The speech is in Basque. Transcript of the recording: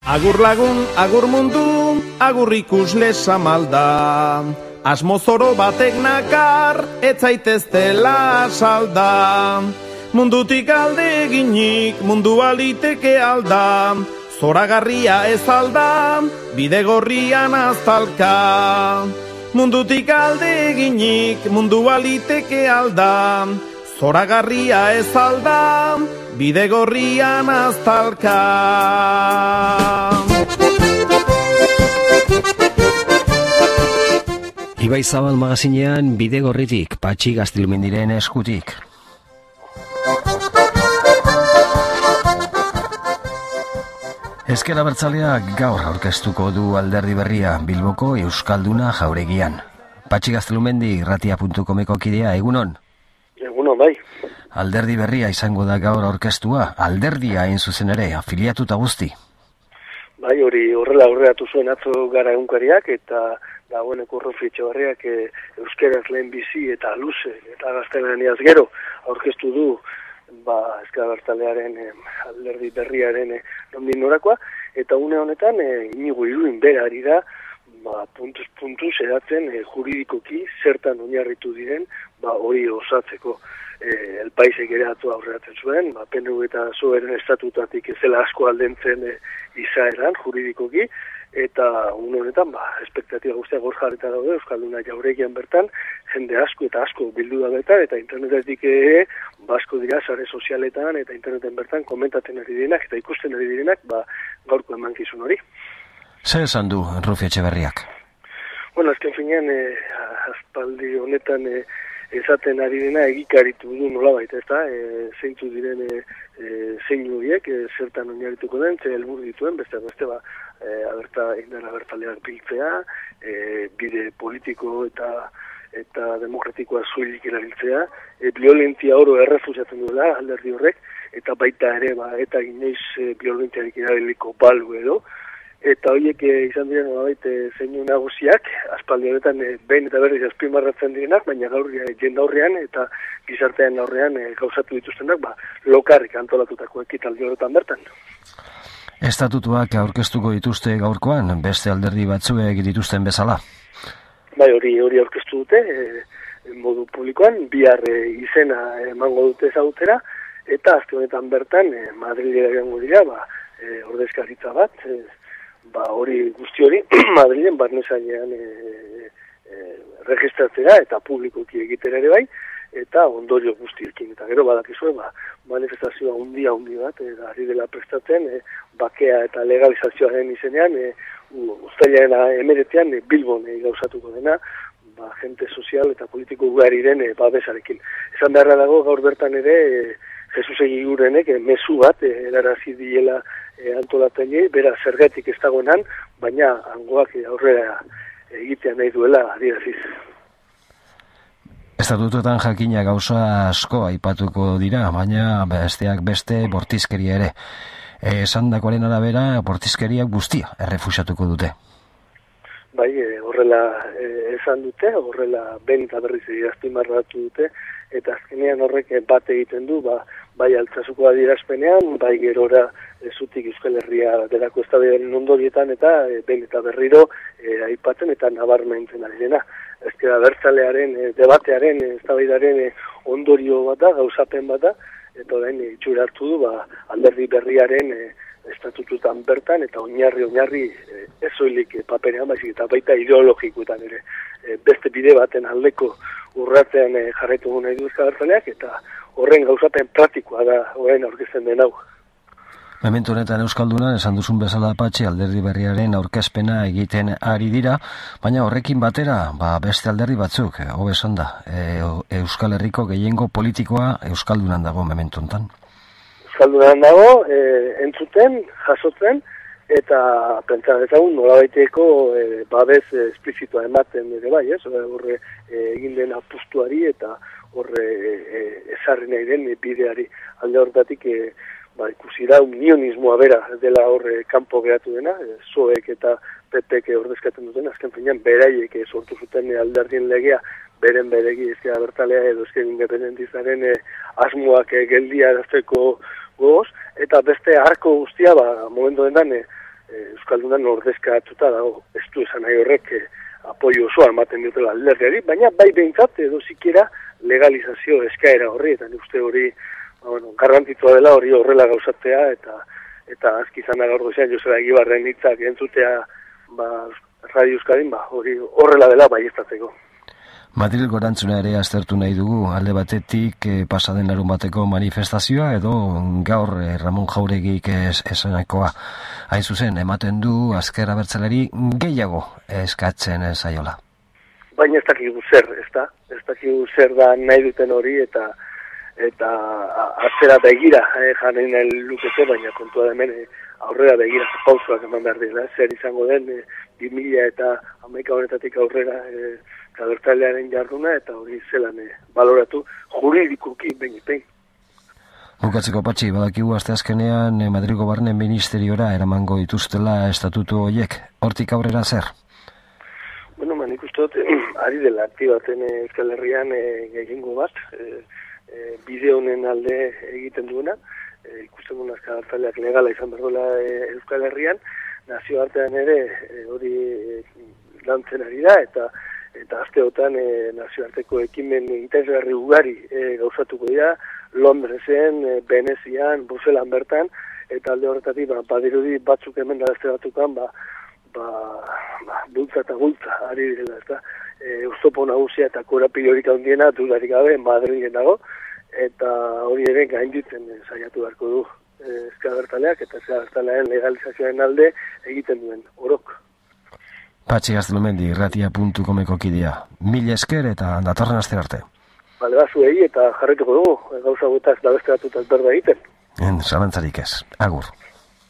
Agur lagun, agur mundu, agur ikusle samalda. Asmozoro batek nakar, etzaiteztela salda. Mundutik alde eginik, mundu aliteke alda. Zoragarria ez alda, bide gorrian aztalka. Mundutik alde eginik, mundu aliteke alda. Zoragarria ez alda, bide gorrian aztalka. Ibai Zabal magazinean bide gorritik, Patxi Gaztelumendiren eskutik. Ezker Abertzaleak gaur aurkeztuko du alderdi berria Bilboko Euskalduna Jauregian. Patxi Gaztelumendi irratia.comeko kidea, egunon? Egunon, bai. Alderdi berria izango da gaur aurkeztua, alderdia hain zuzen ere, afiliatuta guzti. Bai, hori horrela aurreatu zuen atzo gara egunkariak eta dagoeneko Rofi Etxebarriak euskeraz lehen bizi eta luze eta gaztelaniaz gero aurkeztu du Ezker Abertzalearen alderdi berriaren nondik norakoa, eta une honetan Inigo Iruin bera ari da puntuz edatzen juridikoki zertan oinarritu diren hori osatzeko. El Paisek ere atzo aurreratzen zuen, PNV eta PSOEren estatutatik ez dela asko aldentzen izaeran juridikoki, eta une honetan espektatiba guztiak hor jarrita daude Euskalduna Jauregian bertan, jende asko eta asko bildu da bertan, eta internetetik ere asko dira sare sozialetan eta interneten bertan komentatzen ari direnak eta ikusten ari direnak gaurko emankizun hori. Zer esan du Rofi Etxebarriak? Bueno, azken finean aspaldi honetan esaten ari dena egikaritu du nolabait, ezta? Zeintzu diren zeinu horiek, zertan oinarrituko den, ze helburu dituen, beste indar abertzaleak biltzea, bide politiko eta demokratikoa zuilik erabiltzea, violentzia oro errefusatzen duela alderdi horrek, eta baita ere eta inoiz violentziarik erabiliko balu edo, eta horiek izan diren nolabait zeinu nagusiak, aspaldi honetan behin eta berriz azpimarratzen direnak, baina gaur jendaurrean eta gizartean aurrean gauzatu dituztenak lokarrik antolatutako ekitaldi horretan bertan. Estatutuak aurkeztuko dituzte gaurkoan, beste alderdi batzuek dituzten bezala? Bai, hori aurkeztu dute, modu publikoan, bihar izena emango dute ezagutera, eta aste honetan bertan, Madrilera joango dira, ordezkaritza bat, hori guzti hori, Madrilen barnezainean registratzera eta publikoki egitera ere bai, eta ondorio guztiekin. Eta gero badakizue, manifestazioa handi bat, ari dela prestatzen, bakea eta legalizazioaren izenean, uztailaren 19 Bilbon gauzatuko dena, gente sozial eta politiko ugariren babesarekin. Esan beharra dago gaur bertan ere, Jesus Egigurenek mezu bat erarazi diela antolatzaileei, bera zergatik ez dagoenan, baina hangoak aurrera egitea nahi duela adieraziz. Estatutuetan jakina gauza asko aipatuko dira, baina besteak beste bortizkeria ere. Esandakoaren arabera, bortizkeria guztia errefusatuko dute. Bai, horrela esan dute, horrela behin eta berriz azpimarratu dute, eta azkenean horrek bat egiten du, bai Altsasuko adierazpenean, bai gerora zutik Euskal Herria delako eztabaidaren ondorietan eta behin eta berriro aipatzen eta nabarmentzen ari dena. Ezker Abertzalearen debatearen eztabaidaren ondorio bat da, gauzapen bat da, eta orain itxura hartu du alderdi berriaren estatututan bertan eta oinarri ez soilik paperean, baizik eta baita ideologikoetan ere beste bide baten aldeko urratzean jarraitu nahi du Ezker Abertzaleak, eta horren gauzapen praktikoa da orain aurkezten den hau. Momentu honetan Euskaldunan, esan duzun bezala Patxi, alderdi berriaren aurkezpena egiten ari dira, baina horrekin batera, beste alderdi batzuk, hobe esan da, Euskal Herriko gehiengo politikoa Euskaldunan dago momentu honetan. Euskaldunan dago, entzuten, jasotzen, eta pentsa dezagun nolabaiteko babes esplizitoa ematen ere bai, horre egin den apustuari eta horre ezarri nahi den bideari alde horretatik ikusi da unionismoa bera dela horre kanpo geratu dena, PSOEk eta PPek ordezkatzen duten, azken finean beraiek sortu zuten alderdien legea beren beregi Ezker Abertzalea edo Ezker Independentistaren asmoak geldiarazteko gogoz, eta beste arko guztia momentu dendan Euskaldunan ordezkatuta dago, ez du esan nahi horrek apoio osoa ematen diotela alderdiari, baina bai behintzat edo sikiera legalizazio eskaera horri, eta uste hori garrantzitsua dela hori horrela gauzatzea, eta azki izan da gaur goizean Joseba Egibarren hitzak entzutea Radio Euskadin, hori horrela dela baieztatzeko. Madrilgo erantzuna ere aztertu nahi dugu, alde batetik pasaden larun bateko manifestazioa edo gaur Ramon Jauregik esanakoa. Hain zuzen, ematen du Ezker Abertzaleari gehiago eskatzen zaiola. Baina ez dakigu zer, ez dakigu zer da nahi duten hori eta atzera begira jarri nahi lukete, baina kontua da hemen aurrera begira pausoak eman behar dira. Zer izango den 2011 honetatik aurrera Abertzalearen jarduna eta hori zelan baloratu juridikuki behin. Bukatzeko Patxi, badakigu asteazkenean Madrilgo Barne Ministeriora eramango dituztela estatutu horiek. Hortik aurrera zer? Nik uste dut, ari dela aktibaten Euskal Herrian gehiengo bat, bide honen alde egiten duena, ikusten duen Ezker Abertzaleak legala izan behar duela Euskal Herrian, nazioartean ere hori lantzen ari da, eta asteotan nazioarteko ekimen interesgarri ugari gauzatuko dira, Londresen, Venezian, Bruselan bertan, eta alde horretatik badirudi batzuk hemen da beste batukan, bultza eta gultza ari direla, ezta? Oztopo nagusia eta korapilorik handiena dudarik gabe Madrilen dago, eta hori ere gainditzen saiatu beharko du Ezker Abertzaleak eta Ezker Abertzalearen legalizazioaren alde egiten duen orok. Patxi Gaztelumendi, irratia.comeko kidea. Mila esker eta datorren aster arte. Bale, zuei eta jarretuko dugu, gauza guetaz da beste batutaz berda egiten. Zalantzarik ez. Agur.